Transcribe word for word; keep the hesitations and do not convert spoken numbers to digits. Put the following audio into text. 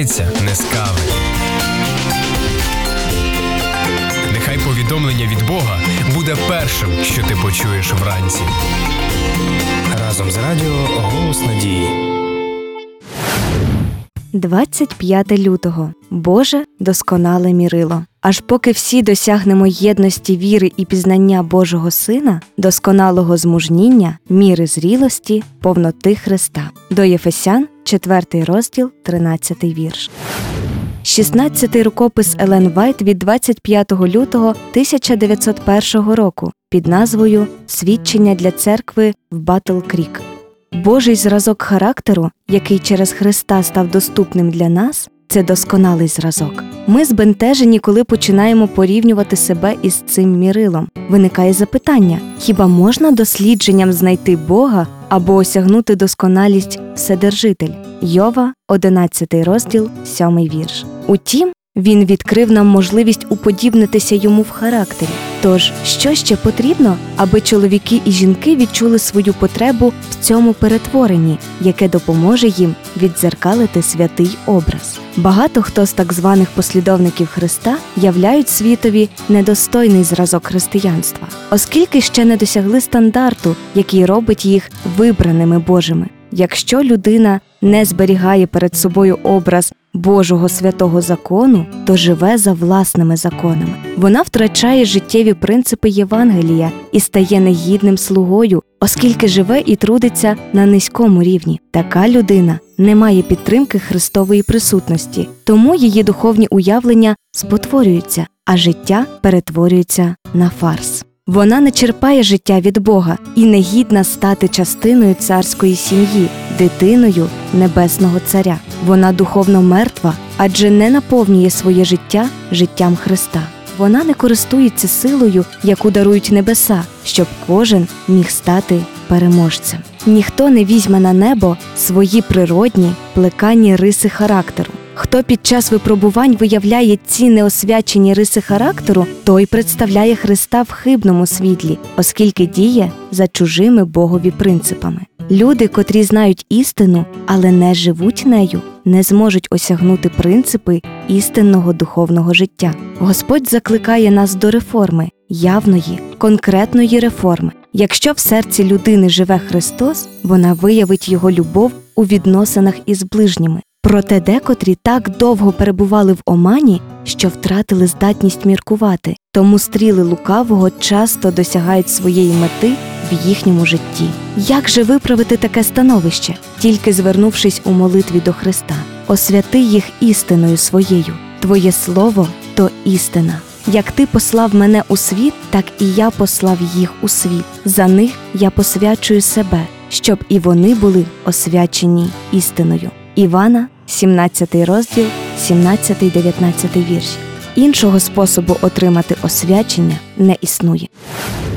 почнеться не з кави. Нехай повідомлення від Бога буде першим, що ти почуєш вранці. Разом з радіо «Голос надії». двадцять п'яте лютого. Боже досконале мірило. Аж поки всі досягнемо єдності віри і пізнання Божого Сина, досконалого змужніння, міри зрілості, повноти Христа. До Єфесян, четвертий розділ, тринадцятий вірш. шістнадцятий рукопис Елен Вайт від двадцять п'ятого лютого тисяча дев'ятсот першого року під назвою «Свідчення для церкви в Батл-Крік». Божий зразок характеру, який через Христа став доступним для нас, це досконалий зразок. Ми збентежені, коли починаємо порівнювати себе із цим мірилом. Виникає запитання, хіба можна дослідженням знайти Бога або осягнути досконалість Вседержитель? Йова, одинадцятий розділ, сьомий вірш. Утім, він відкрив нам можливість уподібнитися йому в характері. Тож, що ще потрібно, аби чоловіки і жінки відчули свою потребу в цьому перетворенні, яке допоможе їм віддзеркалити святий образ? Багато хто з так званих послідовників Христа являють світові недостойний зразок християнства, оскільки ще не досягли стандарту, який робить їх вибраними Божими. Якщо людина не зберігає перед собою образ Божого святого закону, то живе за власними законами. Вона втрачає життєві принципи Євангелія і стає негідним слугою, оскільки живе і трудиться на низькому рівні. Така людина не має підтримки Христової присутності, тому її духовні уявлення спотворюються, а життя перетворюється на фарс. Вона не черпає життя від Бога і не гідна стати частиною царської сім'ї, дитиною Небесного Царя. Вона духовно мертва, адже не наповнює своє життя життям Христа. Вона не користується силою, яку дарують небеса, щоб кожен міг стати переможцем. Ніхто не візьме на небо свої природні, плеканні риси характеру. Хто під час випробувань виявляє ці неосвячені риси характеру, той представляє Христа в хибному світлі, оскільки діє за чужими Богові принципами. Люди, котрі знають істину, але не живуть нею, не зможуть осягнути принципи істинного духовного життя. Господь закликає нас до реформи, явної, конкретної реформи. Якщо в серці людини живе Христос, вона виявить Його любов у відносинах із ближніми. Проте декотрі так довго перебували в омані, що втратили здатність міркувати, тому стріли лукавого часто досягають своєї мети в їхньому житті. Як же виправити таке становище? Тільки звернувшись у молитві до Христа. Освяти їх істиною своєю. Твоє слово – то істина. Як ти послав мене у світ, так і я послав їх у світ. За них я посвячую себе, щоб і вони були освячені істиною. Івана, сімнадцятий розділ, сімнадцятий-дев'ятнадцятий вірші. Іншого способу отримати освячення не існує.